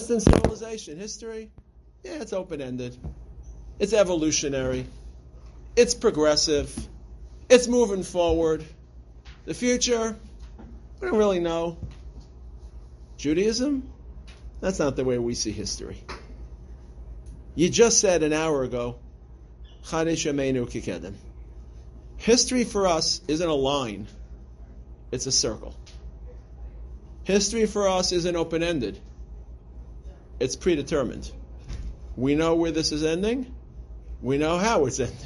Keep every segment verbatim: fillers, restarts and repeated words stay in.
Western civilization history, yeah, it's open-ended. It's evolutionary. It's progressive. It's moving forward. The future, we don't really know. Judaism, that's not the way we see history. You just said an hour ago, Chadesh Yameinu Kikedem. History for us isn't a line. It's a circle. History for us isn't open-ended. It's predetermined. We know where this is ending. We know how it's ending.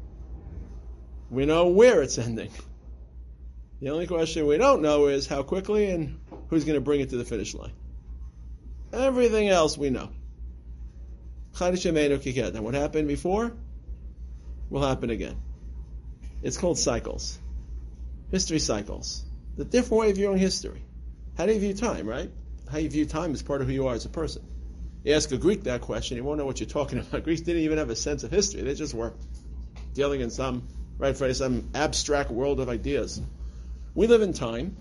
We know where it's ending. The only question we don't know is how quickly and who's going to bring it to the finish line. Everything else we know. Chadesh Yameinu Kikedem. What happened before will happen again. It's called cycles. History cycles. The different way of viewing history. How do you view time, right? How you view time is part of who you are as a person. You ask a Greek that question, he won't know what you're talking about. Greeks didn't even have a sense of history. They just were dealing in some, right, Freddie, some abstract world of ideas. We live in time.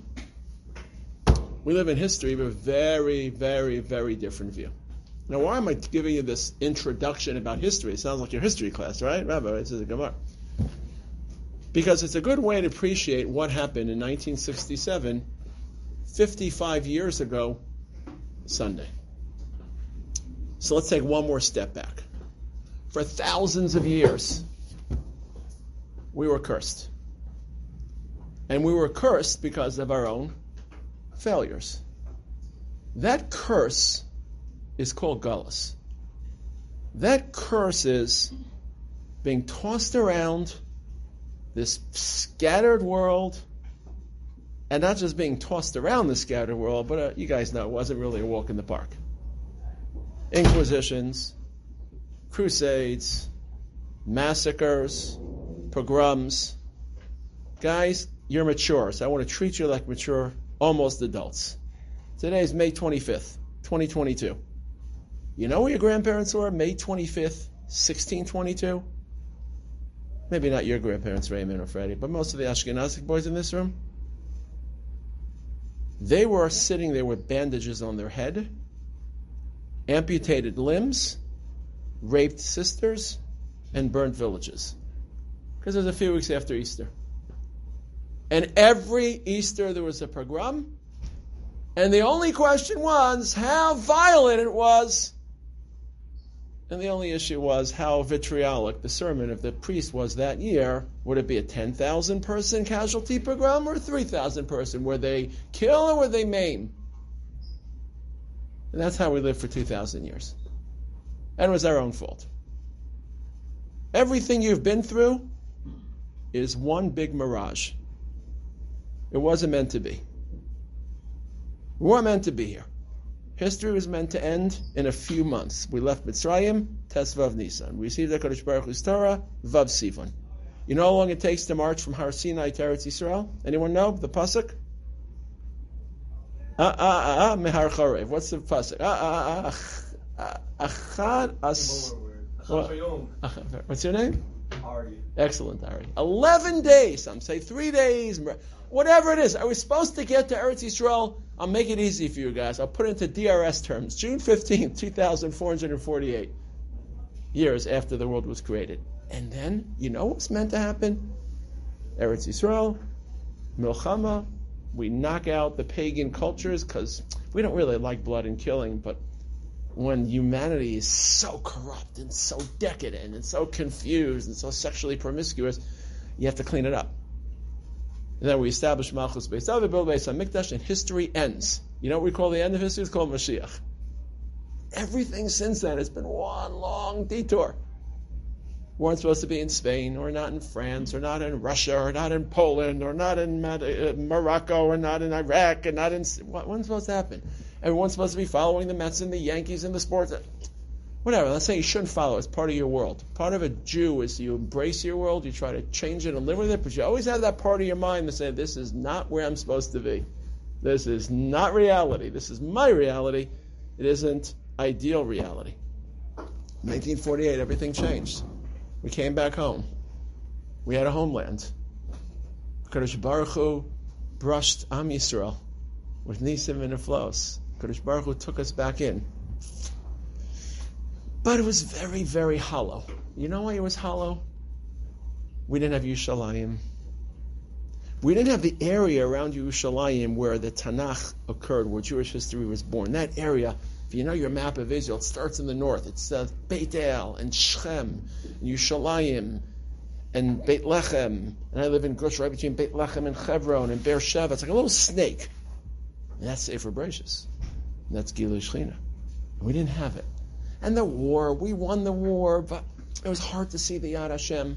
We live in history with a very, very, very different view. Now, why am I giving you this introduction about history? It sounds like your history class, right? Rabbi, this is a Gemara. Because it's a good way to appreciate what happened in nineteen sixty-seven, fifty-five years ago, Sunday. So let's take one more step back. For thousands of years, we were cursed. And we were cursed because of our own failures. That curse is called Galus. That curse is being tossed around this scattered world, and not just being tossed around the scattered world, but uh, you guys know it wasn't really a walk in the park. Inquisitions, crusades, massacres, pogroms. Guys, you're mature, so I want to treat you like mature, almost adults. Today is May twenty-fifth, twenty twenty-two. You know where your grandparents were May twenty-fifth, sixteen twenty-two? Maybe not your grandparents, Raymond or Freddie, but most of the Ashkenazic boys in this room. They were sitting there with bandages on their head, amputated limbs, raped sisters, and burnt villages. Because it was a few weeks after Easter. And every Easter there was a pogrom, and the only question was how violent it was. And the only issue was how vitriolic the sermon of the priest was that year. Would it be a ten thousand person casualty pogrom or a three thousand person? Were they kill or were they maim? And that's how we lived for two thousand years. And it was our own fault. Everything you've been through is one big mirage. It wasn't meant to be. We weren't meant to be here. History was meant to end in a few months. We left Mitzrayim, Tes Vav Nisan. We received the Kodesh Baruch Hu's Torah, Vav Sivan. You know how long it takes to march from Har Sinai to Eretz Yisrael? Anyone know the pasuk? Ah ah ah ah Mehar Chorev. What's the pasuk? Ah ah ah Achad as. What's your name? Ari. Excellent, Ari. Eleven days. Some say three days. Whatever it is. I was supposed to get to Eretz Yisrael. I'll make it easy for you guys. I'll put it into D R S terms. June fifteenth, two thousand four hundred forty-eight years after the world was created. And then, you know what's meant to happen? Eretz Yisrael, Milchama, we knock out the pagan cultures because we don't really like blood and killing, but when humanity is so corrupt and so decadent and so confused and so sexually promiscuous, you have to clean it up. And then we establish Malchus Beis David, build Beis HaMikdash, and history ends. You know what we call the end of history? It's called Mashiach. Everything since then has been one long detour. We weren't supposed to be in Spain, or not in France, or not in Russia, or not in Poland, or not in Morocco, or not in Iraq, and not in... What, when's supposed to happen? Everyone's supposed to be following the Mets and the Yankees and the sports. Whatever, let's say you shouldn't follow. It's part of your world. Part of a Jew is you embrace your world, you try to change it and live with it, but you always have that part of your mind that says, this is not where I'm supposed to be. This is not reality. This is my reality. It isn't ideal reality. nineteen forty-eight, everything changed. We came back home. We had a homeland. Kadosh Baruch Hu brushed Am Yisrael with Nisim and Neflos. Kadosh Baruch Hu took us back in. But it was very, very hollow. You know why it was hollow? We didn't have Yerushalayim. We didn't have the area around Yerushalayim where the Tanakh occurred, where Jewish history was born. That area, if you know your map of Israel, it starts in the north. It's uh, Beit El and Shechem and Yerushalayim and Beit Lechem. And I live in Gush, right between Beit Lechem and Hebron and Beersheba. It's like a little snake. And that's Sefer Bereshis. And that's Gilui Shechina. And we didn't have it. And the war, we won the war, but it was hard to see the Yad Hashem.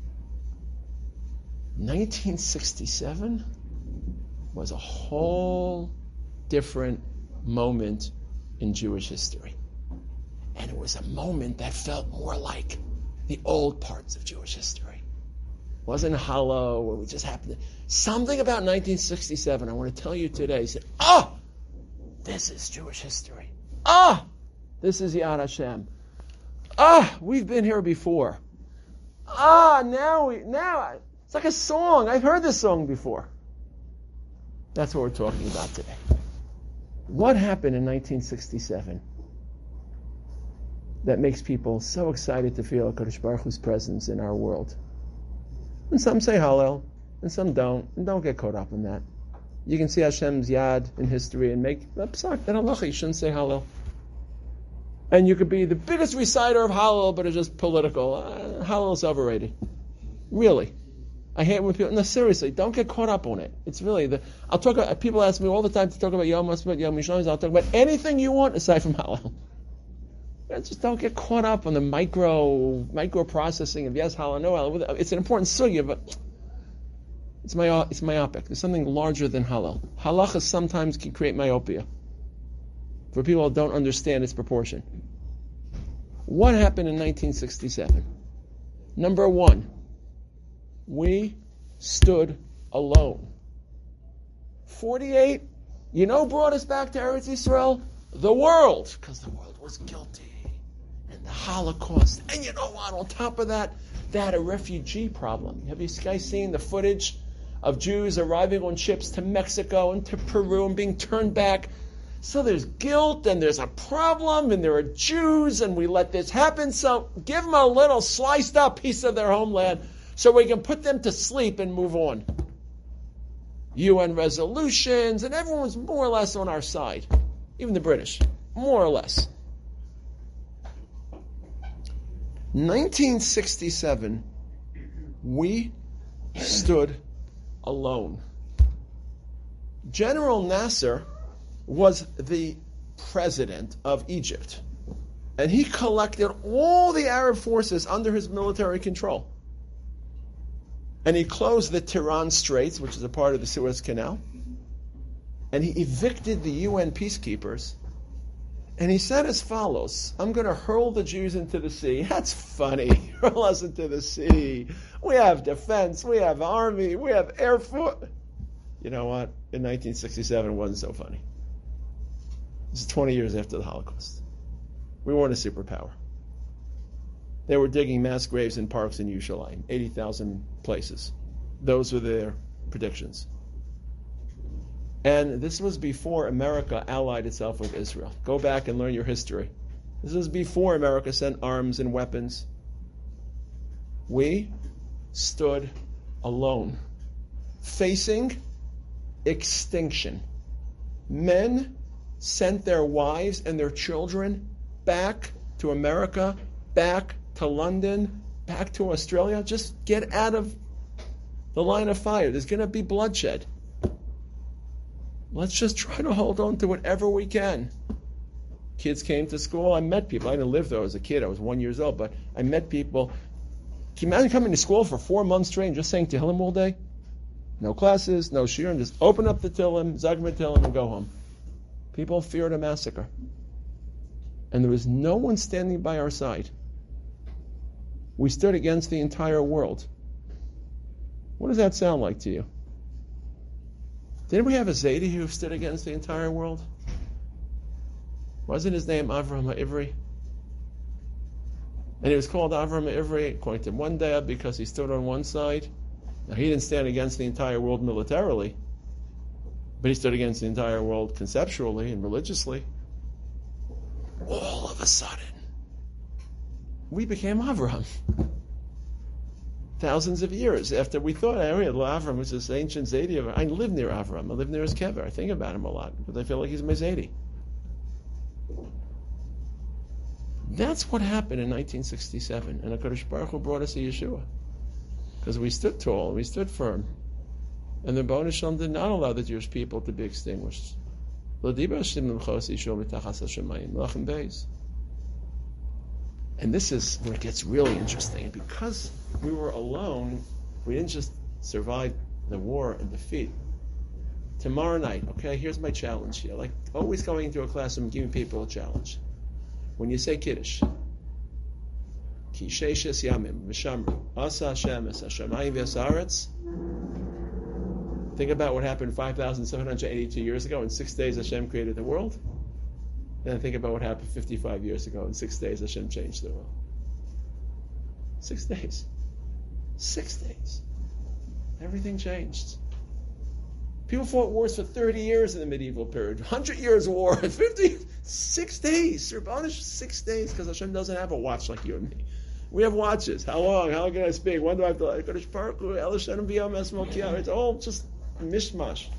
nineteen sixty-seven was a whole different moment in Jewish history. And it was a moment that felt more like the old parts of Jewish history. It wasn't hollow, where we just happened to... Something about nineteen sixty-seven, I want to tell you today, said, oh, this is Jewish history. Ah, oh, this is Yad Hashem. Ah, oh, we've been here before. Ah, oh, now we, now, it's like a song. I've heard this song before. That's what we're talking about today. What happened in nineteen sixty-seven that makes people so excited to feel HaKadosh Baruch Hu's presence in our world? And some say Hallel, and some don't, and don't get caught up in that. You can see Hashem's yad in history and make a psak that halacha, you shouldn't say Hallel. And you could be the biggest reciter of Hallel, but it's just political. Uh, Hallel's overrated. Really. I hate when people, no, seriously, don't get caught up on it. It's really, the. I'll talk about, people ask me all the time to talk about Yom HaSabbat, Yom Yishalayim, I'll talk about anything you want aside from Hallel. Just don't get caught up on the micro, micro processing of yes, Hallel, no Hallel. It's an important sugya, but it's my, it's myopic. There's something larger than Hallel. Halacha sometimes can create myopia for people who don't understand its proportion. What happened in nineteen sixty-seven? Number one, we stood alone. forty-eight, you know, brought us back to Eretz Yisrael? The world, because the world was guilty. And the Holocaust. And you know what? On top of that, they had a refugee problem. Have you guys seen the footage of Jews arriving on ships to Mexico and to Peru and being turned back? So there's guilt and there's a problem and there are Jews and we let this happen. So give them a little sliced up piece of their homeland so we can put them to sleep and move on. U N resolutions, and everyone's more or less on our side. Even the British, more or less. nineteen sixty-seven, we stood alone. General Nasser was the president of Egypt, and he collected all the Arab forces under his military control. And he closed the Tiran Straits, which is a part of the Suez Canal, and he evicted the U N peacekeepers. And he said as follows, I'm going to hurl the Jews into the sea. That's funny. Hurl us into the sea. We have defense. We have army. We have air force. You know what? In nineteen sixty-seven, it wasn't so funny. This is twenty years after the Holocaust. We weren't a superpower. They were digging mass graves in parks in Yerushalayim, eighty thousand places. Those were their predictions. And this was before America allied itself with Israel. Go back and learn your history. This was before America sent arms and weapons. We stood alone, facing extinction. Men sent their wives and their children back to America, back to London, back to Australia. Just get out of the line of fire. There's going to be bloodshed. Let's just try to hold on to whatever we can. Kids came to school. I met people. I didn't live there as a kid. I was one years old, but I met people. Can you imagine coming to school for four months straight and just saying Tehillim all day? No classes, no shiurim, just open up the Tehillim, Zagma Tehillim, and go home. People feared a massacre. And there was no one standing by our side. We stood against the entire world. What does that sound like to you? Didn't we have a Zaidi who stood against the entire world? Wasn't his name Avraham Ivri? And he was called Avraham Ivri, according to one day, because he stood on one side. Now, he didn't stand against the entire world militarily, but he stood against the entire world conceptually and religiously. All of a sudden, we became Avram. Thousands of years after we thought, I read Avram was this ancient Zaidi. I live near Avram. I live near his kever. I think about him a lot because I feel like he's my Zaidi. That's what happened in nineteen sixty-seven, and HaKadosh Baruch Hu brought us a Yeshua because we stood tall, we stood firm, and the B'nai Shalom did not allow the Jewish people to be extinguished. And this is where it gets really interesting. And because we were alone, we didn't just survive the war and defeat. Tomorrow night, okay, here's my challenge here. Like always going into a classroom, giving people a challenge. When you say Kiddush, Ki sheishes yamim v'shamru asa Hashem es hashamayim v'asaretz. Think about what happened five thousand seven hundred eighty-two years ago. In six days, Hashem created the world. Then think about what happened fifty-five years ago. In six days, Hashem changed the world. Six days. Six days. Everything changed. People fought wars for thirty years in the medieval period. one hundred years of war. fifty, six days. Rabbanish, six days, because Hashem doesn't have a watch like you and me. We have watches. How long? How long can I speak? When do I have to? It's all just mishmash.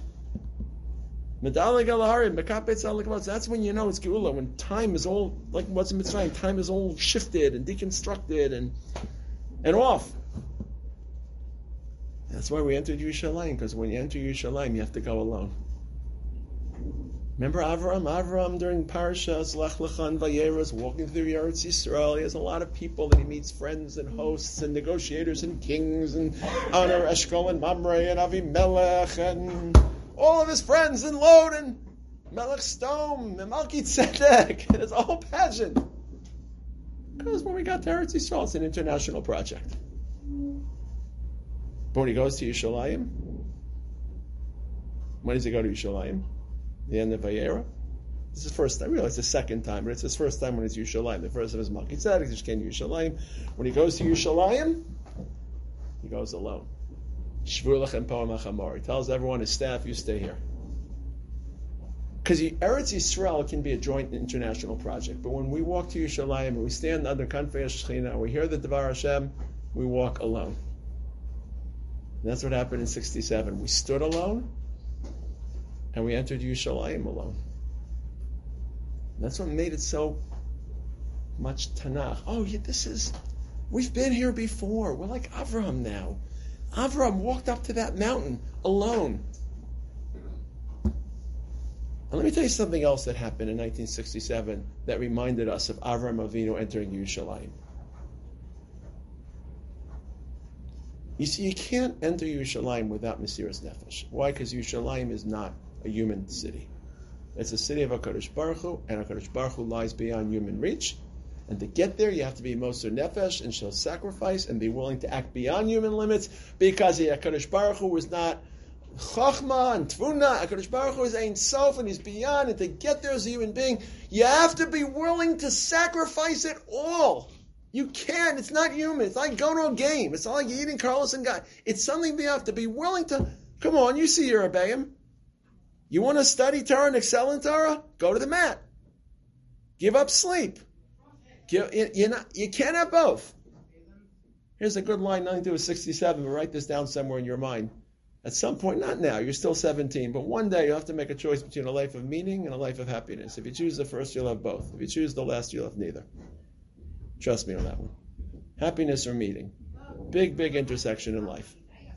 That's when you know it's Geula, when time is all, like what's in Mitzrayim, time is all shifted and deconstructed and and off. That's why we entered Yerushalayim, because when you enter Yerushalayim, you have to go alone. Remember Avram? Avram during Parashas Lech Lecha and Vayeros, walking through Eretz Yisrael, he has a lot of people that he meets, friends and hosts and negotiators and kings and Honor Eshkol and Mamre and Avimelech and all of his friends and Lod and Melech Stone and Malki Tzedek. And it's a whole pageant. Because when we got to Eretz Yisrael, it's an international project. But when he goes to Yerushalayim, when does he go to Yerushalayim? The end of Vayera. This is the first time. I realize it's the second time, but it's his first time when it's Yerushalayim. The first time is Malki Tzedek. He just came to Yerushalayim. When he goes to Yerushalayim, he goes alone. Shvur lechem po'am hachamor. He tells everyone, his staff, you stay here. Because Eretz Yisrael can be a joint international project, but when we walk to Yerushalayim and we stand under Kanfei Shechina and we hear the Devar Hashem, we walk alone. And that's what happened in sixty-seven. We stood alone, and we entered Yerushalayim alone. And that's what made it so much Tanakh. Oh, yeah, this is, we've been here before. We're like Avraham now. Avraham walked up to that mountain alone. And let me tell you something else that happened in nineteen sixty-seven that reminded us of Avraham Avinu entering Yerushalayim. You see, you can't enter Yerushalayim without Mesiras Nefesh. Why? Because Yerushalayim is not a human city. It's a city of HaKadosh Baruch Hu, and HaKadosh Baruch Hu lies beyond human reach. And to get there, you have to be Moser Nefesh and show sacrifice and be willing to act beyond human limits, because the HaKadosh Baruch Hu is not Chachma and Tvuna. HaKadosh Baruch Hu is Ein Sof, and He's beyond. And to get there as a human being, you have to be willing to sacrifice it all. You can't. It's not human. It's like going to a game. It's not like you're eating Carlos and Guy. It's something you have to be willing to. Come on, you see your Rebbeim. You want to study Torah and excel in Torah? Go to the mat. Give up sleep. Give, you're not, you can't have both. Here's a good line, nothing to do with sixty-seven, but write this down somewhere in your mind. At some point, not now, you're still seventeen, but one day you'll have to make a choice between a life of meaning and a life of happiness. If you choose the first, you'll have both. If you choose the last, you'll have neither. Trust me on that one. Happiness or meaning. Big, big intersection in life.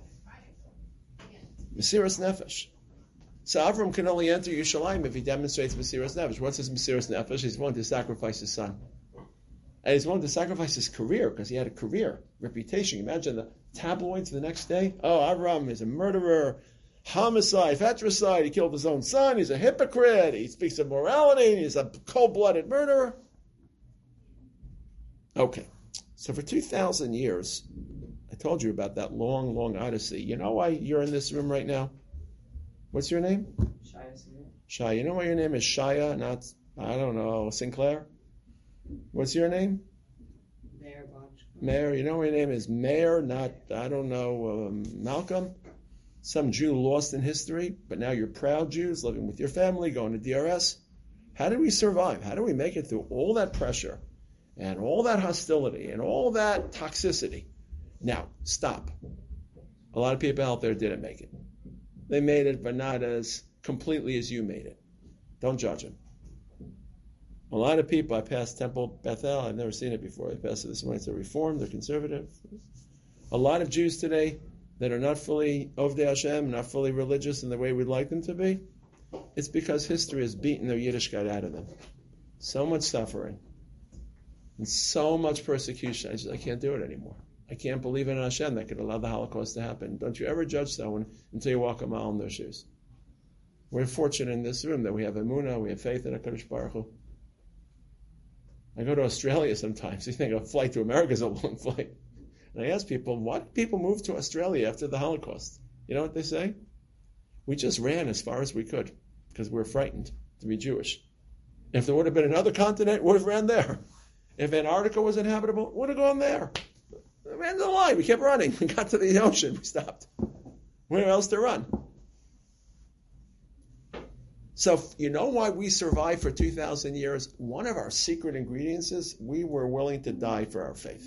Mesiras Nefesh. So Avram can only enter Yerushalayim if he demonstrates Mesiras Nefesh. What's his Mesiras Nefesh? He's willing to sacrifice his son. And he's willing to sacrifice his career, because he had a career, reputation. Imagine the tabloids the next day. Oh, Avram is a murderer, homicide, fratricide. He killed his own son. He's a hypocrite. He speaks of morality. He's a cold-blooded murderer. Okay, so for two thousand years, I told you about that long, long odyssey. You know why you're in this room right now? What's your name? Shia. Shia. You know why your name is Shia, not, I don't know, Sinclair? What's your name? Mayor Bonch. Mayor. You know why your name is Mayor, not, I don't know, um, Malcolm? Some Jew lost in history, but now you're proud Jews living with your family, going to D R S. How do we survive? How do we make it through all that pressure and all that hostility and all that toxicity. Now, stop. A lot of people out there didn't make it. They made it, but not as completely as you made it. Don't judge them. A lot of people, I passed Temple Bethel, I've never seen it before. I passed it this morning. They're Reformed, they're conservative. A lot of Jews today that are not fully Ovdei Hashem, not fully religious in the way we'd like them to be, it's because history has beaten their Yiddishkeit out of them. So much suffering and so much persecution. I just, I can't do it anymore. I can't believe in Hashem that could allow the Holocaust to happen. Don't you ever judge someone until you walk a mile in their shoes. We're fortunate in this room that we have emunah, we have faith in HaKadosh Baruch Hu. I go to Australia sometimes. You think a flight to America is a long flight. And I ask people, why did people move to Australia after the Holocaust? You know what they say? We just ran as far as we could because we were frightened to be Jewish. If there would have been another continent, we would have ran there. If Antarctica was inhabitable, we would have gone there. We ran to the line. We kept running. We got to the ocean. We stopped. Where else to run? So you know why we survived for two thousand years? One of our secret ingredients is we were willing to die for our faith.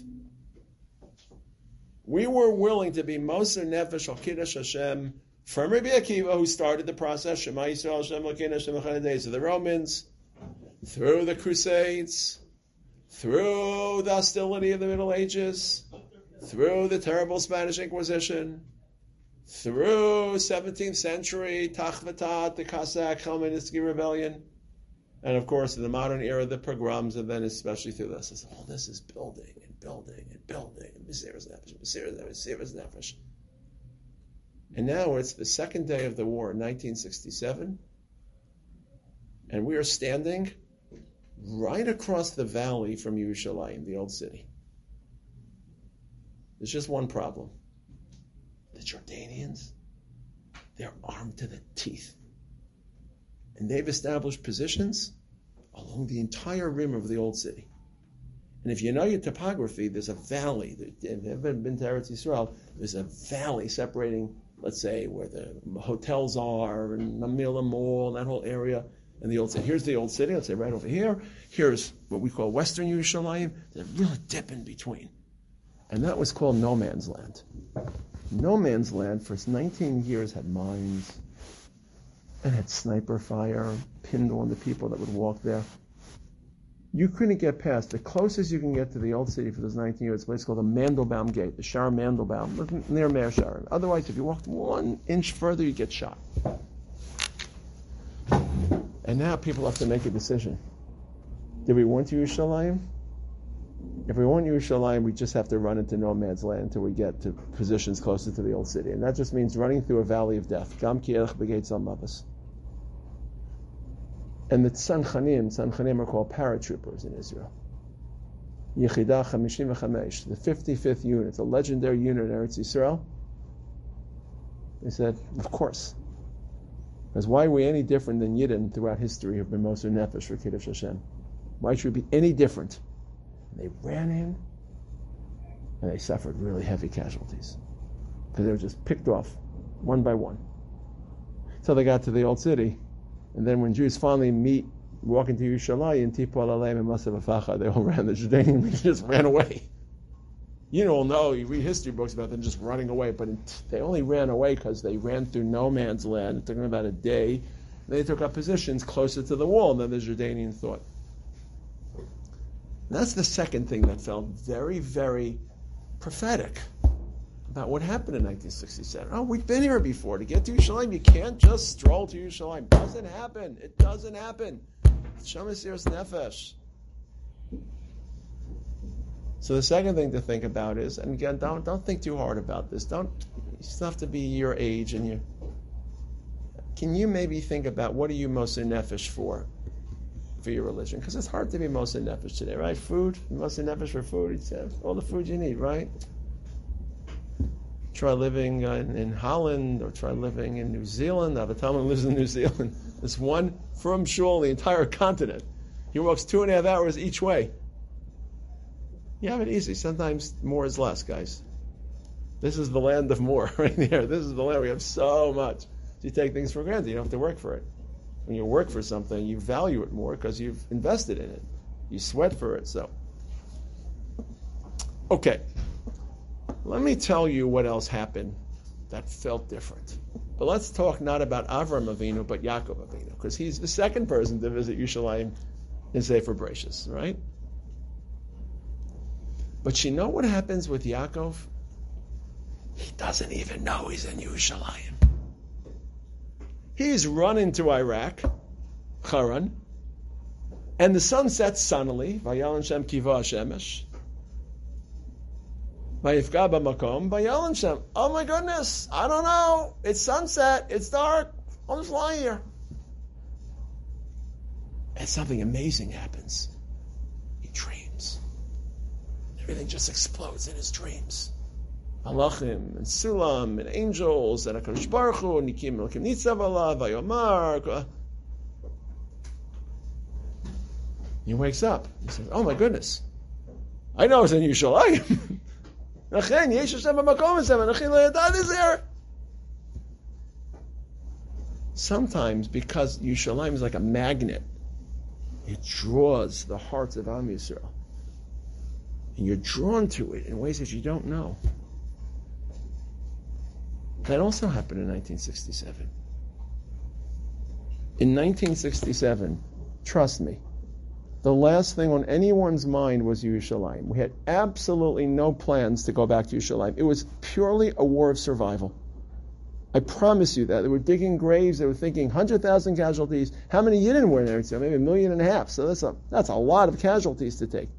We were willing to be Moser Nefesh Al Kiddush Hashem from Rabbi Akiva, who started the process, Shema Yisrael Hashem Elokeinu Hashem Echad, days of the Romans, through the Crusades, through the hostility of the Middle Ages, through the terrible Spanish Inquisition, through seventeenth century, Tachvatat, the Cossack Hellenistic rebellion, and of course in the modern era, the pogroms, and then especially through this. All this is building and building and building, and Mesiras Nefesh, Mesiras Nefesh, Mesiras Nefesh. And now it's the second day of the war in nineteen sixty-seven, and we are standing right across the valley from Yerushalayim, the old city. There's just one problem. The Jordanians, they're armed to the teeth. And they've established positions along the entire rim of the old city. And if you know your topography, there's a valley. If you've ever been to Eretz Yisrael, there's a valley separating, let's say, where the hotels are, and Mamila Mall, that whole area, and the old city. Here's the old city, let's say right over here. Here's what we call Western Yerushalayim. There's a real dip in between. And that was called no man's land. No man's land for nineteen years had mines and had sniper fire pinned on the people that would walk there. You couldn't get past. The closest you can get to the old city for those nineteen years is a place called the Mandelbaum Gate, the Shar Mandelbaum, near Meir Sharon. Otherwise, if you walked one inch further, you'd get shot. And now people have to make a decision. Do we want Yerushalayim? If we want Yerushalayim, we just have to run into no man's land until we get to positions closer to the old city. And that just means running through a valley of death. Gam ki elech b'geit zal mavis. And the Tzanchanim, Tzanchanim are called paratroopers in Israel. Yechidah Chamishim v'Chamesh, the fifty-fifth unit, a legendary unit in Eretz Yisrael. They said, of course. Because why are we any different than Yidden throughout history of Moser Nefesh for Kiddush Hashem? Why should we be any different? They ran in, and they suffered really heavy casualties because they were just picked off one by one. So they got to the old city, and then when Jews finally meet, walk into Yerushalayim, Tipol Aleim and Masav Afacha, they all ran. The Jordanians they just ran away. You all know, you read history books about them just running away, but they only ran away because they ran through no man's land. It took them about a day. They took up positions closer to the wall than the Jordanians thought. That's the second thing that felt very, very prophetic about what happened in nineteen sixty-seven. Oh, we've been here before. To get to Yerushalayim, you can't just stroll to Yerushalayim. It doesn't happen. It doesn't happen. It's Mesiras Nefesh. So the second thing to think about is, and again, don't don't think too hard about this. Don't. You still have to be your age and you. Can you maybe think about what are you most in nefesh for? For your religion, because it's hard to be Moser Nefesh today, right? Food, Moser Nefesh for food. It's uh, all the food you need, right? Try living uh, in, in Holland, or try living in New Zealand. Avatama lives in New Zealand. There's one from shul, the entire continent. He walks two and a half hours each way. You have it easy. Sometimes more is less, guys. This is the land of more, right there. This is the land we have so much. So you take things for granted. You don't have to work for it. When you work for something, you value it more because you've invested in it. You sweat for it. So Okay, let me tell you what else happened that felt different. But let's talk not about Avram Avinu, but Yaakov Avinu, because he's the second person to visit Yerushalayim in Sefer Bereshis, right? But you know what happens with Yaakov? He doesn't even know he's in Yerushalayim. He's running to Iraq, Haran, and the sun sets sunnily. Vayalin Shem kiva shemesh. Vayifga b'makom. Vayalin Shem. Oh my goodness! I don't know. It's sunset. It's dark. I'll just lie here. And something amazing happens. He dreams. Everything just explodes in his dreams. Malachim and Sulam and angels and HaKadosh Baruch Hu and Nikim Elokim Nitzav Alav Vayomar. He wakes up. He says, "Oh my goodness, I know it's in Yerushalayim. Nachen Yesh Hashem b'makom hashem Nachin lo yadad is there." Sometimes, because Yerushalayim is like a magnet, it draws the hearts of Am Yisrael, and you're drawn to it in ways that you don't know. That also happened in nineteen sixty-seven. In nineteen sixty-seven, trust me, the last thing on anyone's mind was Yerushalayim. We had absolutely no plans to go back to Yerushalayim. It was purely a war of survival. I promise you that. They were digging graves. They were thinking one hundred thousand casualties. How many Yidden were in there? Maybe a million and a half. So that's a, that's a lot of casualties to take.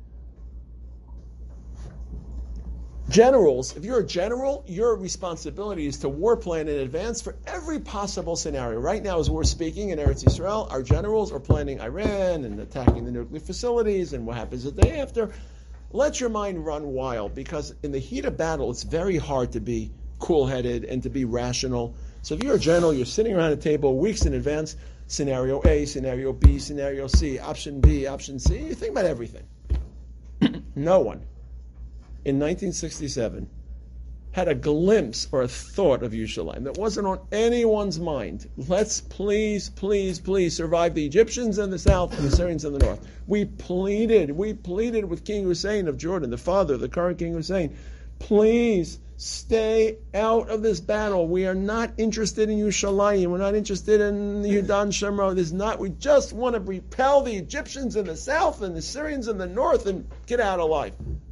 Generals, if you're a general, your responsibility is to war plan in advance for every possible scenario. Right now, as we're speaking in Eretz Yisrael, our generals are planning Iran and attacking the nuclear facilities and what happens the day after. Let your mind run wild, because in the heat of battle, it's very hard to be cool-headed and to be rational. So if you're a general, you're sitting around a table weeks in advance, scenario A, scenario B, scenario C, option B, option C, you think about everything. No one in nineteen sixty-seven had a glimpse or a thought of Yerushalayim. That wasn't on anyone's mind. Let's please, please, please survive the Egyptians in the south and the Syrians in the north. We pleaded, we pleaded with King Hussein of Jordan, the father of the current King Hussein, please stay out of this battle. We are not interested in Yerushalayim. We're not interested in the Yudan Shemron. There's not. We just want to repel the Egyptians in the south and the Syrians in the north and get out alive.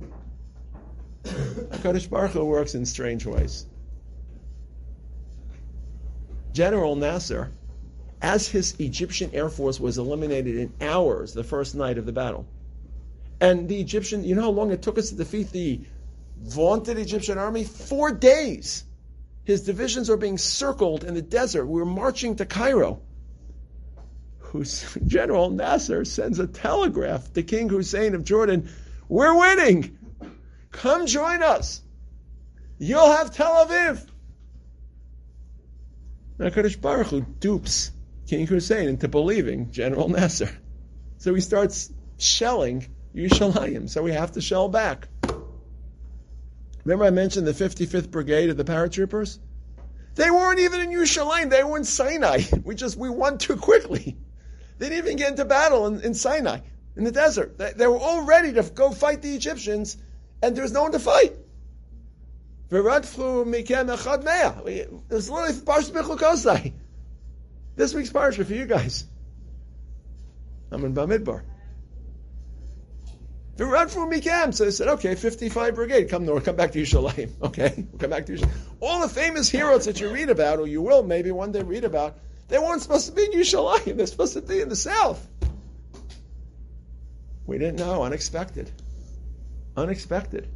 HaKadosh Baruch Hu works in strange ways. General Nasser, as his Egyptian Air Force was eliminated in hours the first night of the battle, and the Egyptian, you know how long it took us to defeat the vaunted Egyptian army? Four days. His divisions are being circled in the desert. We were marching to Cairo. General Nasser sends a telegraph to King Hussein of Jordan, "We're winning. Come join us. You'll have Tel Aviv." Now, HaKadosh Baruch Hu dupes King Hussein into believing General Nasser. So he starts shelling Yerushalayim. So we have to shell back. Remember I mentioned the fifty-fifth Brigade of the paratroopers? They weren't even in Yerushalayim. They were in Sinai. We just, we won too quickly. They didn't even get into battle in, in Sinai, in the desert. They, they were all ready to go fight the Egyptians, and there was no one to fight. V'radfu mikem echad mea. It was literally Parshas Bechukosai. This week's parsha for you guys. I'm in Bamidbar. V'radfu mikem. So they said, okay, fifty-five Brigade, come north, come back to Yerushalayim. Okay, we'll come back to Yerushalayim. All the famous heroes that you read about, or you will maybe one day read about, they weren't supposed to be in Yerushalayim. They're supposed to be in the south. We didn't know. Unexpected. Unexpected.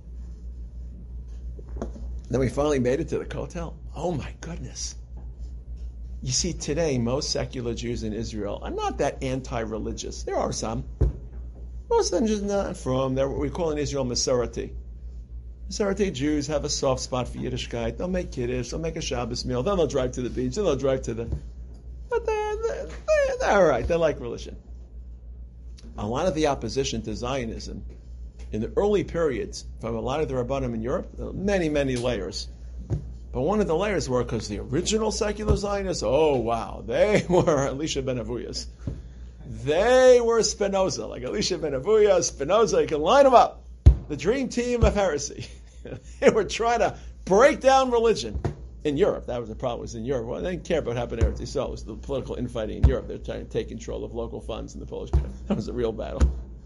Then we finally made it to the Kotel. Oh my goodness. You see, today, most secular Jews in Israel are not that anti-religious. There are some. Most of them just not from, they're what we call in Israel Masorati. Masorati Jews have a soft spot for Yiddishkeit. They'll make Kiddush, they'll make a Shabbos meal, then they'll drive to the beach, then they'll drive to the... But they're, they're, they're, they're all right. They like religion. A lot of the opposition to Zionism in the early periods, from a lot of the Rabbanim in Europe, many, many layers. But one of the layers were because the original secular Zionists, oh wow, they were Elisha ben Avuyas. They were Spinoza, like Elisha ben Avuyas, Spinoza, you can line them up. the dream team of heresy. They were trying to break down religion in Europe. That was the problem. It was in Europe. Well, they didn't care about what happened in Eretz Yisrael. It was the political infighting in Europe. They were trying to take control of local funds in the Polish. That was a real battle.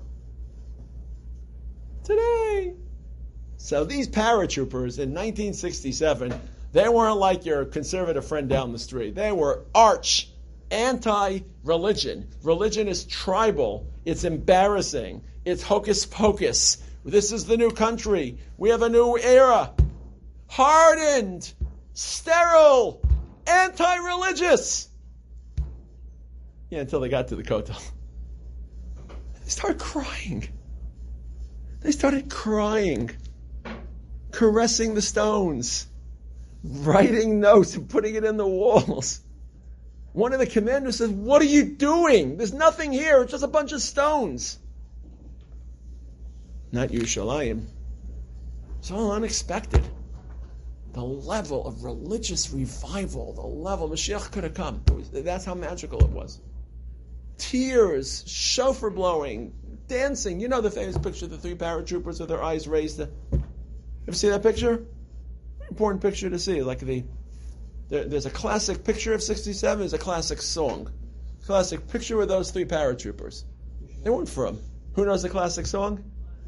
Today, so these paratroopers in nineteen sixty-seven, they weren't like your conservative friend down the street. They were arch anti-religion. Religion is tribal. It's embarrassing. It's hocus pocus. This is the new country. We have a new era. Hardened, sterile, anti-religious. Yeah, until they got to the Kotel. They started crying. They started crying, caressing the stones, writing notes and putting it in the walls. One of the commanders says, "What are you doing? There's nothing here. It's just a bunch of stones." Not Yerushalayim. It's all unexpected. The level of religious revival, the level Mashiach could have come. It was, that's how magical it was. Tears, shofar blowing, dancing. You know the famous picture of the three paratroopers with their eyes raised. Ever see that picture? Important picture to see. Like the there, there's a classic picture of sixty-seven. There's a classic song. Classic picture with those three paratroopers. They weren't from. Who knows the classic song?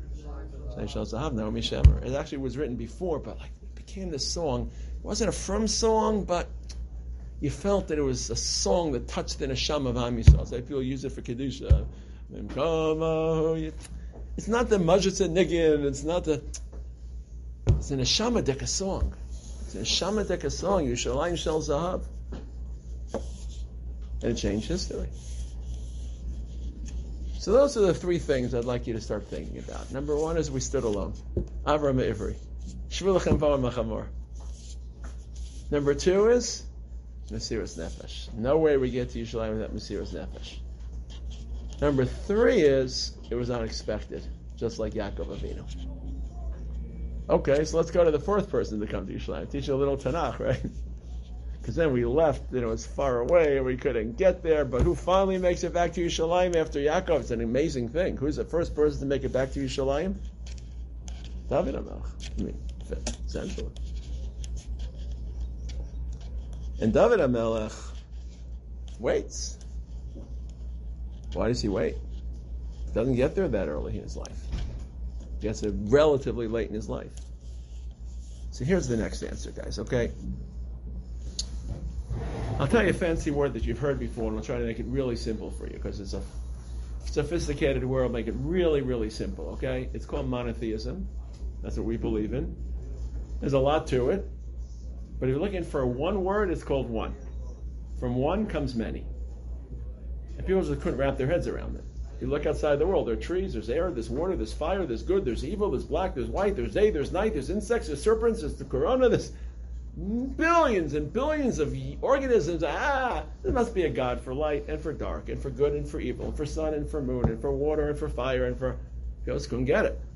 It actually was written before, but like it became this song. It wasn't a from song, but you felt that it was a song that touched the neshama of Am Yisrael. So people use it for kedusha. It's not the Majitza Nigin. It's not the. It's a neshama deka song. It's a neshama deka song. Yerushalayim Shel Zahav, and it changed history. So those are the three things I'd like you to start thinking about. Number one is we stood alone. Avram Ivri. Shvilachem V'Am Machamor. Number two is Mesiras Nefesh. No way we get to Yerushalayim without Mesiras Nefesh. Number three is it was unexpected, just like Yaakov Avinu. Okay, so let's go to the fourth person to come to Yerushalayim. Teach you a little Tanakh, right? Because then we left, and it was far away, and we couldn't get there. But who finally makes it back to Yerushalayim after Yaakov? It's an amazing thing. Who's the first person to make it back to Yerushalayim? David HaMelech. I mean, essentially. And David HaMelech waits. Why does he wait? He doesn't get there that early in his life. He gets there relatively late in his life. So here's the next answer, guys, okay? I'll tell you a fancy word that you've heard before, and I'll try to make it really simple for you, because it's a sophisticated world. Make it really, really simple, okay? It's called monotheism. That's what we believe in. There's a lot to it. But if you're looking for one word, it's called one. From one comes many. And people just couldn't wrap their heads around it. You look outside the world, there are trees, there's air, there's water, there's fire, there's good, there's evil, there's black, there's white, there's day, there's night, there's insects, there's serpents, there's the corona, there's billions and billions of organisms. Ah, there must be a God for light and for dark and for good and for evil and for sun and for moon and for water and for fire and for... You just couldn't get it.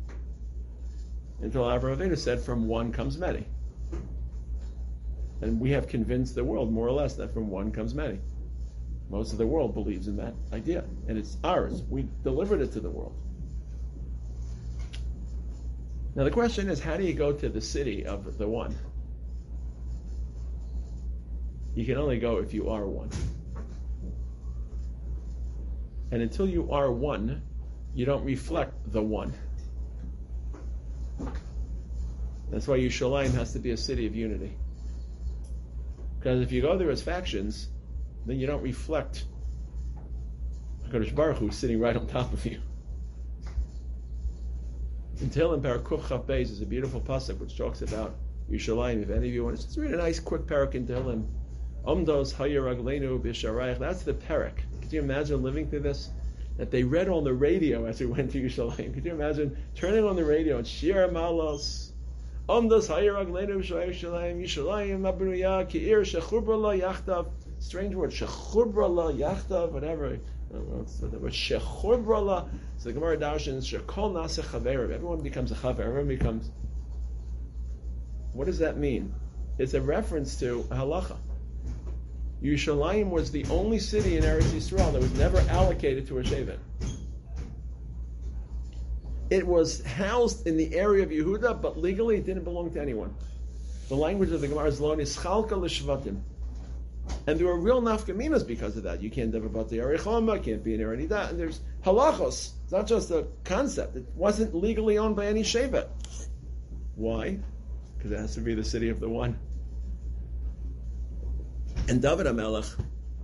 Until Avraham Avinu said, from one comes many. And we have convinced the world, more or less, that from one comes many. Most of the world believes in that idea. And it's ours. We delivered it to the world. Now the question is, how do you go to the city of the one? You can only go if you are one. And until you are one, you don't reflect the one. That's why Yerushalayim has to be a city of unity. Because if you go there as factions, then you don't reflect HaKadosh Baruch Hu sitting right on top of you. In Tehillim Parakuf Chaf Beis is a beautiful pasuk which talks about Yerushalayim. If any of you want to just read a nice quick parak in Tehillim, Omdos Hayir Ragleinu B'Sharayich. That's the parak. Could you imagine living through this? That they read on the radio as we went to Yerushalayim. Could you imagine turning on the radio and Shir Malos? Omdos Hayir Ragleinu B'Sharayich Yerushalayim Abnuya Ki'ir Shechubra La Yachtav. Strange word, Shechubra La Yachtav, whatever. The word Shechubra La. So the Gemara Darshans Shekol Naseh Chaverim. Everyone becomes a Chaver. Everyone becomes. What does that mean? It's a reference to a halacha. Yerushalayim was the only city in Eretz Yisrael that was never allocated to a shevet. It was housed in the area of Yehuda, but legally it didn't belong to anyone. The language of the Gemara is lo nischalka l'shvatim. And there were real nafkaminas because of that. You can't have about the Arichoma, can't be an Erenidah, and there's halachos. It's not just a concept. It wasn't legally owned by any shevet. Why? Because it has to be the city of the one. And David HaMelech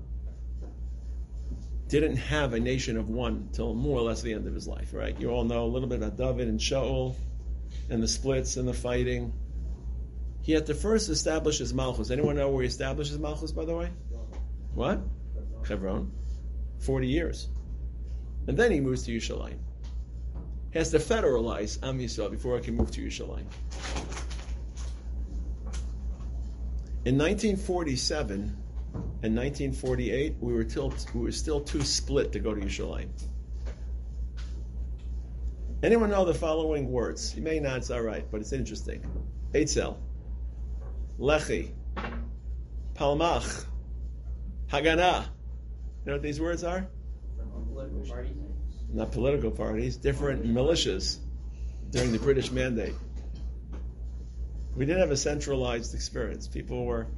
didn't have a nation of one till more or less the end of his life, right? You all know a little bit about David and Shaul and the splits and the fighting. He had to first establish his Malchus. Anyone know where he established his Malchus, by the way? What? Hebron. Forty years. And then he moves to Yerushalayim. He has to federalize Am Yisrael before he can move to Yerushalayim. In nineteen forty-seven and nineteen forty-eight, we were, till, we were still too split to go to Yerushalayim. Anyone know the following words? You may not, it's all right, but it's interesting. Eitzel, Lechi, Palmach, Haganah. You know what these words are? Political parties. Not political parties, different militias during the British Mandate. We didn't have a centralized experience. People were...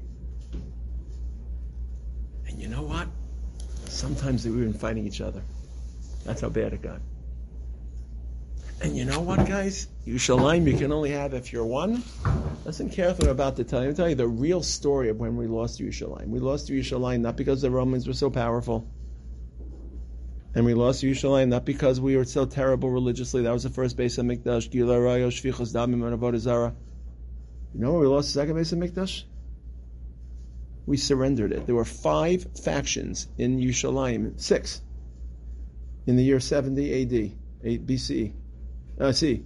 And you know what? Sometimes they were even fighting each other. That's how bad it got. And you know what, guys? Yerushalayim you can only have if you're one. Listen carefully I'm about to tell you. I'll tell you the real story of when we lost Yerushalayim. We lost Yerushalayim not because the Romans were so powerful. And we lost Yerushalayim not because we were so terrible religiously. That was the first base of Mikdash. Gila Rayo, Shvichos Damim, and Avodah Zarah. You know where we lost the second base of Mikdash? We surrendered it. There were five factions in Yerushalayim, six, in the year seventy A D, eight B C, uh, C.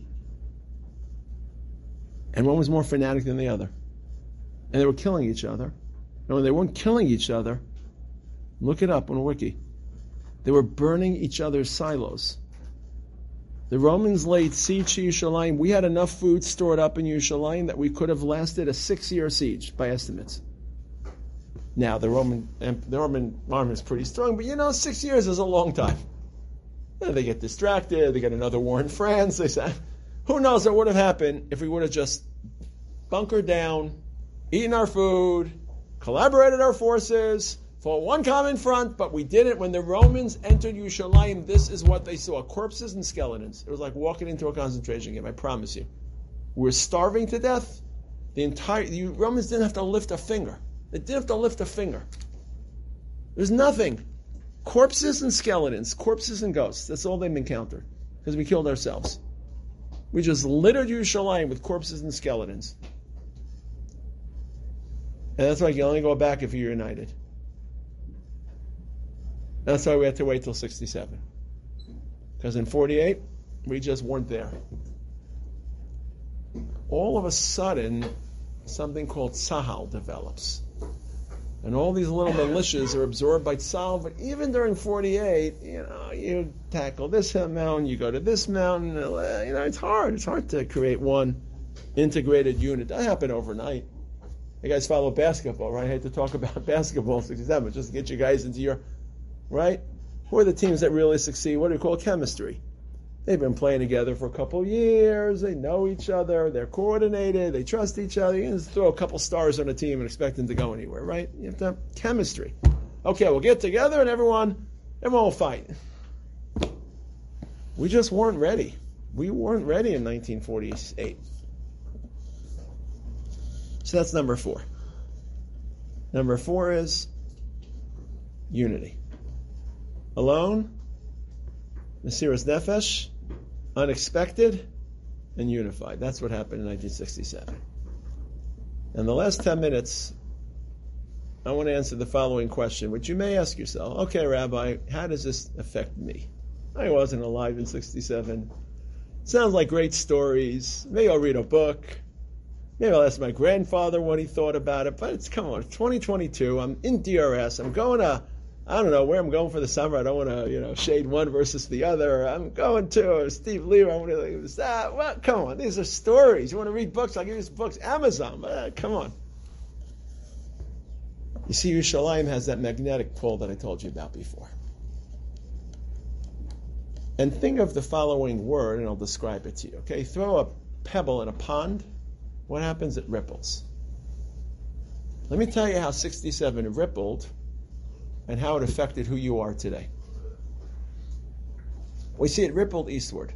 And one was more fanatic than the other. And they were killing each other. And when they weren't killing each other, look it up on Wiki, they were burning each other's silos. The Romans laid siege to Yerushalayim. We had enough food stored up in Yerushalayim that we could have lasted a six-year siege, by estimates. Now, the Roman the Roman army is pretty strong, but you know, six years is a long time. They get distracted, they get another war in France, they say, who knows what would have happened if we would have just bunkered down, eaten our food, collaborated our forces, for one common front, but we didn't. When the Romans entered Yerushalayim, this is what they saw, corpses and skeletons. It was like walking into a concentration camp, I promise you. We were starving to death. The entire the Romans didn't have to lift a finger. They didn't have to lift a finger. There's nothing. Corpses and skeletons, corpses and ghosts. That's all they've encountered, because we killed ourselves. We just littered Yerushalayim with corpses and skeletons. And that's why you only go back if you're united. That's why we had to wait till sixty-seven. Because in forty-eight, we just weren't there. All of a sudden, something called Tzahal develops. And all these little militias are absorbed by Tzahal, but even during forty-eight, you know, you tackle this mountain, you go to this mountain, you know, it's hard. It's hard to create one integrated unit. That happened overnight. You guys follow basketball, right? I hate to talk about basketball sixty-seven, but just to get you guys into your... Right? Who are the teams that really succeed? What do we call chemistry? They've been playing together for a couple of years. They know each other. They're coordinated. They trust each other. You can just throw a couple stars on a team and expect them to go anywhere, right? You have to have chemistry. Okay, we'll get together and everyone, everyone will fight. We just weren't ready. We weren't ready in nineteen forty-eight. So that's number four. Number four is unity. Alone, Mesiras Nefesh, unexpected, and unified. That's what happened in nineteen sixty-seven. And the last ten minutes, I want to answer the following question, which you may ask yourself, okay, Rabbi, how does this affect me? I wasn't alive in sixty-seven. Sounds like great stories. Maybe I'll read a book. Maybe I'll ask my grandfather what he thought about it. But it's, come on, it's twenty twenty-two. I'm in D R S. I'm going to... I don't know where I'm going for the summer. I don't want to, you know, shade one versus the other. I'm going to Steve Lee. I want to like that. Well, come on. These are stories. You want to read books? I'll give you some books. Amazon. Uh, come on. You see, Yerushalayim has that magnetic pull that I told you about before. And think of the following word, and I'll describe it to you. Okay, throw a pebble in a pond. What happens? It ripples. Let me tell you how sixty-seven rippled and how it affected who you are today. We see it rippled eastward.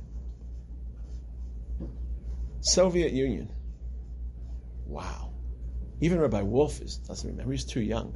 Soviet Union. Wow. Even Rabbi Wolf is, doesn't remember. He's too young.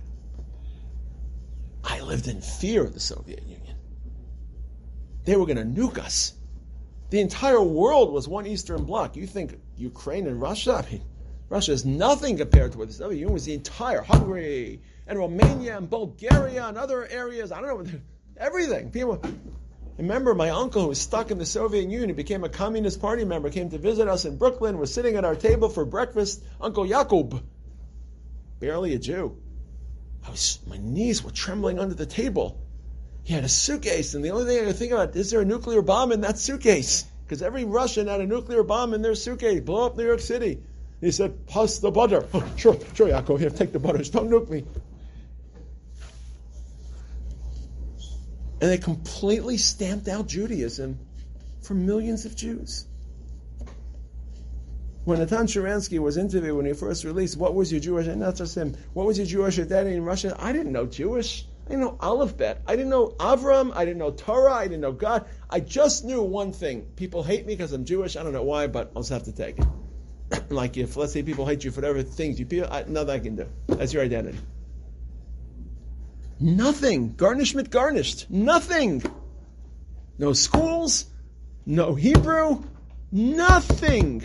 I lived in fear of the Soviet Union. They were going to nuke us. The entire world was one Eastern Bloc. You think Ukraine and Russia? I mean, Russia is nothing compared to what the Soviet Union was. The entire Hungary and Romania and Bulgaria and other areas. I don't know, everything. People. Remember, my uncle who was stuck in the Soviet Union, became a Communist Party member, came to visit us in Brooklyn, was sitting at our table for breakfast. Uncle Yakub, barely a Jew. I was, my knees were trembling under the table. He had a suitcase, and the only thing I could think about, is there a nuclear bomb in that suitcase? Because every Russian had a nuclear bomb in their suitcase, blow up New York City. He said, pass the butter. Oh, sure, sure, Yaakov, here, take the butter, just don't nuke me. And they completely stamped out Judaism for millions of Jews. When Natan Sharansky was interviewed when he first released, what was your Jewish, and not just him, what was your Jewish identity in Russia? I didn't know Jewish. I didn't know Aleph Bet. I didn't know Avram. I didn't know Torah. I didn't know God. I just knew one thing. People hate me because I'm Jewish. I don't know why, but I'll just have to take it. Like if, let's say, people hate you for whatever things you feel, I, nothing I can do. That's your identity. Nothing. Garnishment garnished. Nothing. No schools. No Hebrew. Nothing.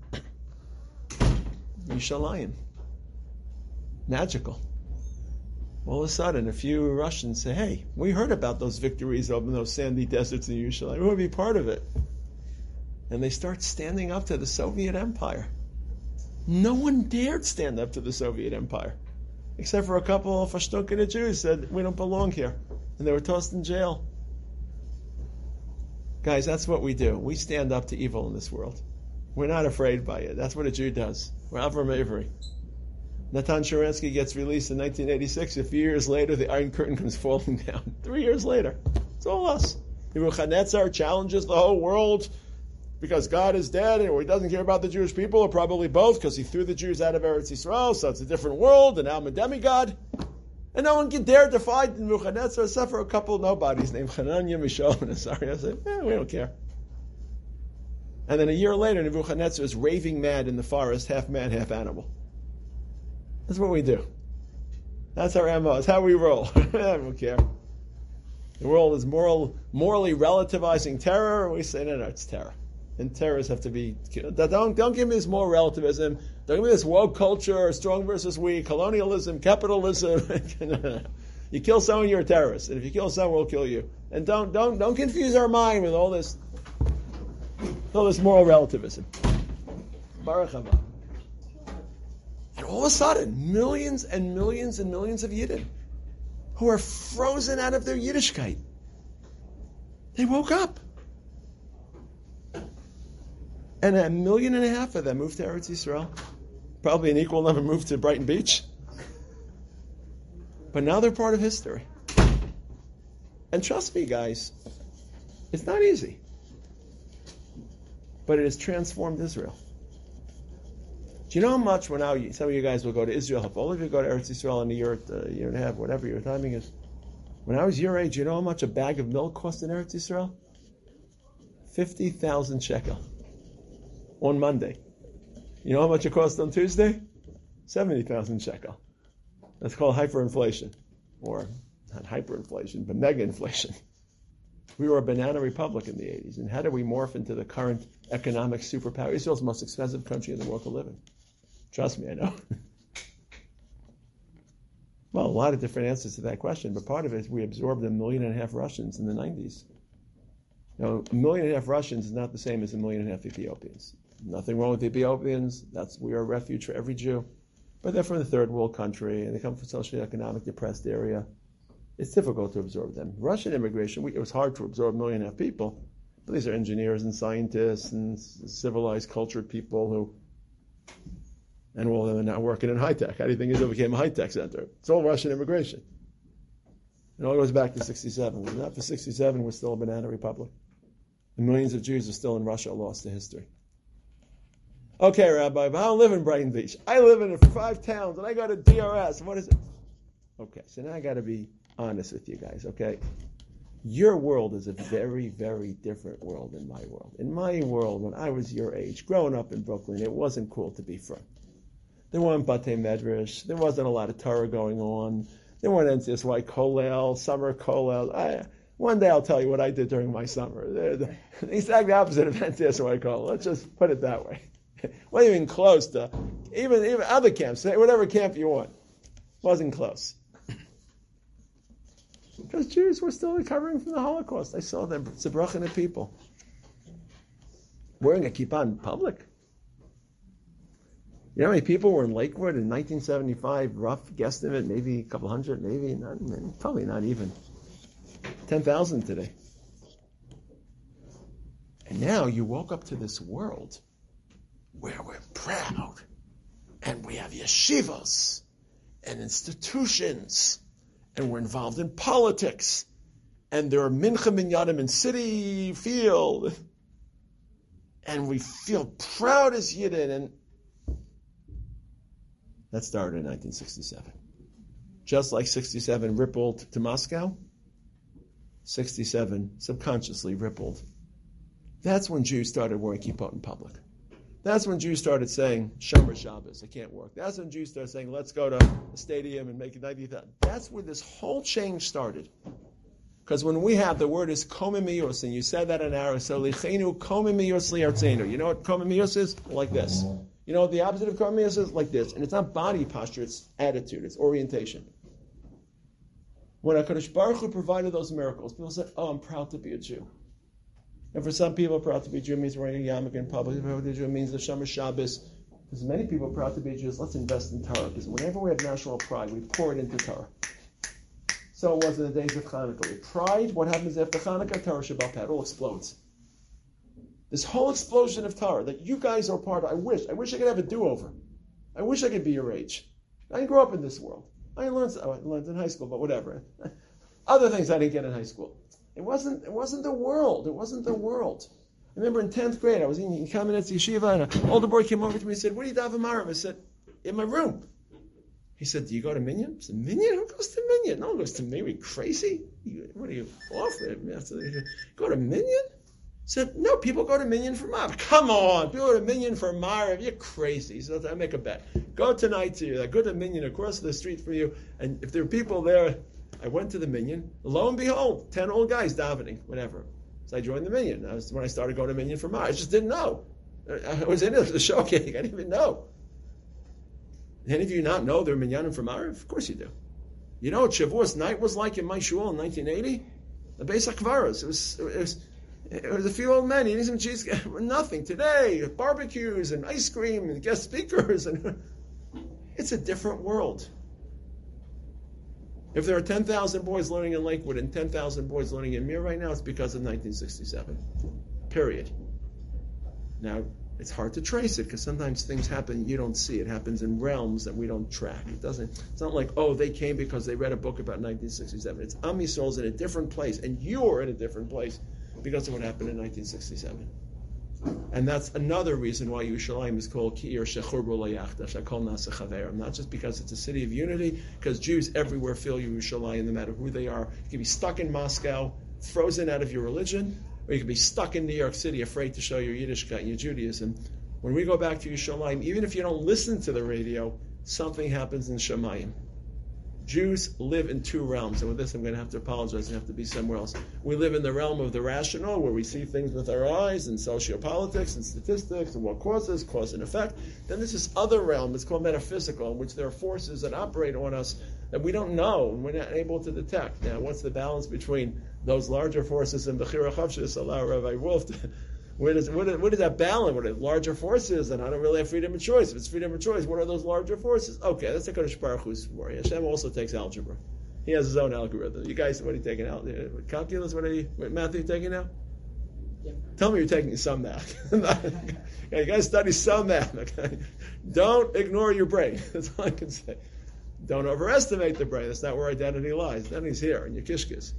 Yerushalayim. Magical. All of a sudden, a few Russians say, hey, we heard about those victories over those sandy deserts in Yerushalayim. We want to be part of it. And they start standing up to the Soviet Empire. No one dared stand up to the Soviet Empire. Except for a couple of Fashtokinah Jews said, we don't belong here. And they were tossed in jail. Guys, that's what we do. We stand up to evil in this world. We're not afraid by it. That's what a Jew does. We're Avram Avery. Natan Sharansky gets released in nineteen eighty-six. A few years later, the Iron Curtain comes falling down. Three years later. It's all us. Nebuchadnezzar challenges the whole world because God is dead and he doesn't care about the Jewish people, or probably both, because he threw the Jews out of Eretz Yisrael, so it's a different world, and now I'm a demigod. And no one can dare defy Nebuchadnezzar except for a couple of nobodies named Hananiah, Mishael, and Azariah. I said, eh, we don't care. And then a year later, Nebuchadnezzar is raving mad in the forest, half man, half animal. That's what we do. That's our M O. It's how we roll. I don't care. The world is moral, morally relativizing terror. We say, no, no, it's terror. And terrorists have to be... Don't, don't give me this moral relativism. Don't give me this woke culture, strong versus weak, colonialism, capitalism. No, no, no. You kill someone, you're a terrorist. And if you kill someone, we'll kill you. And don't don't don't confuse our mind with all this, all this moral relativism. Baruch haba. And all of a sudden, millions and millions and millions of Yidden who are frozen out of their Yiddishkeit, they woke up. And a million and a half of them moved to Eretz Yisrael. Probably an equal number moved to Brighton Beach. But now they're part of history. And trust me, guys, it's not easy. But it has transformed Israel. Do you know how much, when now some of you guys will go to Israel, if all of you go to Eretz Yisrael in a year, a year and a half, whatever your timing is, when I was your age, you know how much a bag of milk cost in Eretz Yisrael? fifty thousand shekel. On Monday. You know how much it cost on Tuesday? seventy thousand shekel. That's called hyperinflation. Or, not hyperinflation, but mega inflation. We were a banana republic in the eighties. And how did we morph into the current economic superpower? Israel's the most expensive country in the world to live in. Trust me, I know. Well, a lot of different answers to that question, but part of it is we absorbed a million and a half Russians in the nineties. Now, a million and a half Russians is not the same as a million and a half Ethiopians. Nothing wrong with the Ethiopians. That's we are a refuge for every Jew. But they're from the third world country, and they come from socially economic depressed area. It's difficult to absorb them. Russian immigration, we, it was hard to absorb a million and a half people. But these are engineers and scientists and civilized, cultured people who, and all of them are now working in high tech. How do you think Israel became a high tech center? It's all Russian immigration. It all goes back to sixty-seven. If not for sixty-seven, we're still a banana republic. And millions of Jews are still in Russia, lost to history. Okay, Rabbi, but I don't live in Brighton Beach. I live in five towns, and I go to D R S. What is it? Okay, so now I got to be honest with you guys, okay? Your world is a very, very different world than my world. In my world, when I was your age, growing up in Brooklyn, it wasn't cool to be from. There weren't Batei Medrash. There wasn't a lot of Torah going on. There weren't N C S Y Kollel, summer Kollel. I, one day I'll tell you what I did during my summer. They're the, the exact opposite of N C S Y Kollel. Let's just put it that way. Wasn't even close to, even, even other camps, whatever camp you want. Wasn't close. Because Jews were still recovering from the Holocaust. I saw them, Zebrachin of people. Wearing a kippah in public. You know how many people were in Lakewood in nineteen seventy-five? Rough guesstimate, maybe a couple hundred, maybe not, probably not even. ten thousand today. And now you woke up to this world where we're proud and we have yeshivas and institutions and we're involved in politics and there are mincha minyanim in city field and we feel proud as Yidden. And that started in nineteen sixty-seven. Just like sixty-seven rippled to Moscow, sixty-seven subconsciously rippled. That's when Jews started wearing kippot in public. That's when Jews started saying, Shomer Shabbos, it can't work. That's when Jews started saying, let's go to the stadium and make it ninety thousand. That's where this whole change started. Because when we have the word is komim miyos, and you said that in Arabic, so lichenu komim miyos liartzenu. You know what komim miyos is? Like this. You know what the opposite of komim miyos is? Like this. And it's not body posture, it's attitude, it's orientation. When HaKadosh Baruch Hu provided those miracles, people said, oh, I'm proud to be a Jew. And for some people, proud to be a Jew means wearing a yarmulke in public. Proud to be a Jew means the Shomer Shabbos. There's many people proud to be Jews. Let's invest in Torah. Because whenever we have national pride, we pour it into Torah. So it was in the days of Hanukkah. With pride, what happens after Hanukkah? Torah Shabbat Peh. It all explodes. This whole explosion of Torah that you guys are part of, I wish. I wish I could have a do-over. I wish I could be your age. I didn't grow up in this world. I learned, oh, I learned in high school, but whatever. Other things I didn't get in high school. It wasn't. It wasn't the world. It wasn't the world. I remember in tenth grade, I was in, in Kamenetz Yeshiva, and an older boy came over to me and said, "What do you daven Marav?" I said, "In my room." He said, "Do you go to Minyan?" I said, "Minyan? Who goes to Minyan? No one goes to Minyan. Are you crazy? You, what are you off? Go to Minyan?" I said, "No, people go to Minyan for Marav." Come on, people go to Minyan for Marav. You're crazy. He said, "I make a bet. Go tonight to you. I go to Minyan across the street from you, and if there are people there." I went to the Minyan. Lo and behold, ten old guys davening, whatever. So I joined the Minyan. That was when I started going to Minyan for Marav. I just didn't know. I was in it, the showcase. I didn't even know. Any of you not know they're Minyanim for Marav? Of course you do. You know what Shavuos night was like in my shul in nineteen eighty? The Beis HaKvaros. It was, it was, it was a few old men eating some cheese. Nothing. Today, barbecues and ice cream and guest speakers. and It's a different world. If there are ten thousand boys learning in Lakewood and ten thousand boys learning in Mir right now, it's because of nineteen sixty-seven. Period. Now, it's hard to trace it because sometimes things happen you don't see. It happens in realms that we don't track. It doesn't. It's not like, oh, they came because they read a book about nineteen sixty-seven. It's Am Yisrael's in a different place, and you're in a different place because of what happened in nineteen sixty-seven. And that's another reason why Yerushalayim is called Ki'ir Shechur Bo Layachda Shakol Nasa Chaverim. Not just because it's a city of unity, because Jews everywhere feel Yerushalayim, no matter who they are. You can be stuck in Moscow, frozen out of your religion, or you can be stuck in New York City, afraid to show your Yiddishkeit and your Judaism. When we go back to Yerushalayim, even if you don't listen to the radio, something happens in Shemayim. Jews live in two realms, and with this I'm going to have to apologize and have to be somewhere else. We live in the realm of the rational, where we see things with our eyes, and sociopolitics, and statistics, and what causes, cause and effect. Then there's this other realm, it's called metaphysical, in which there are forces that operate on us that we don't know, and we're not able to detect. Now, what's the balance between those larger forces and Bechira Chavshis, allow Rabbi Wolf to... Where does, where, does, where does that balance? What are larger forces? And I don't really have freedom of choice. If it's freedom of choice, what are those larger forces? Okay, that's the Kodesh Baruch Hu's worry. Hashem also takes algebra. He has his own algorithm. You guys, what are you taking out? Calculus? What are you, what math are you taking now? Yeah. Tell me you're taking some math. You guys study some math. Okay? Don't ignore your brain. That's all I can say. Don't overestimate the brain. That's not where identity lies. Identity's here in your kishkis.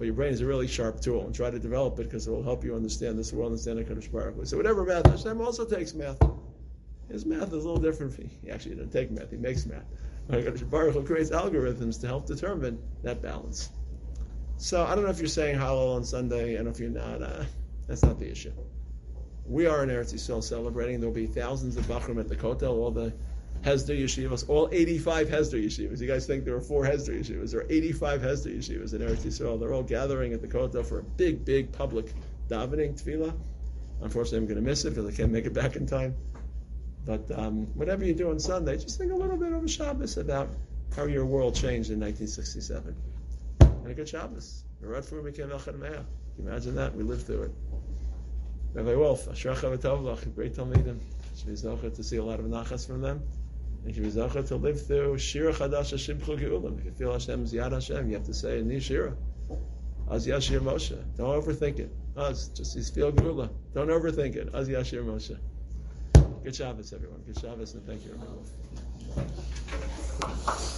but your brain is a really sharp tool, and try to develop it because it will help you understand this world, understand HaKadosh Baruch Hu. So whatever math, Hashem also takes math. His math is a little different. He actually doesn't take math; he makes math. HaKadosh Baruch Hu creates algorithms to help determine that balance. So I don't know if you're saying Hallel on Sunday, and if you're not, uh, that's not the issue. We are in Eretz Yisrael celebrating. There will be thousands of Bachrim at the Kotel, all the Hesder Yeshivas, all eighty-five Hesder Yeshivas. You guys think there are four Hesder Yeshivas? There are eighty-five Hesder Yeshivas in Eretz Yisrael. They're all gathering at the Kotel for a big, big public davening, tefillah. Unfortunately, I'm going to miss it because I can't make it back in time. But um, whatever you do on Sunday, just think a little bit over Shabbos about how your world changed in nineteen sixty-seven. And a good Shabbos. Can you imagine that? We lived through it. Rabbi Wolf, Ashracha v'tovlach, great Talmidim. Should be zocher to see a lot of nachas from them. And should be zocher to live through Shira Chadash Shibchu Geulim. If you feel Hashem's Yad Hashem, you have to say Ni Shira. Az Yashir Moshe. Don't overthink it. Az, just is feel Geula. Don't overthink it. Az Yashir Moshe. Good Shabbos, everyone. Good Shabbos, and thank you, Rabbi Wolf.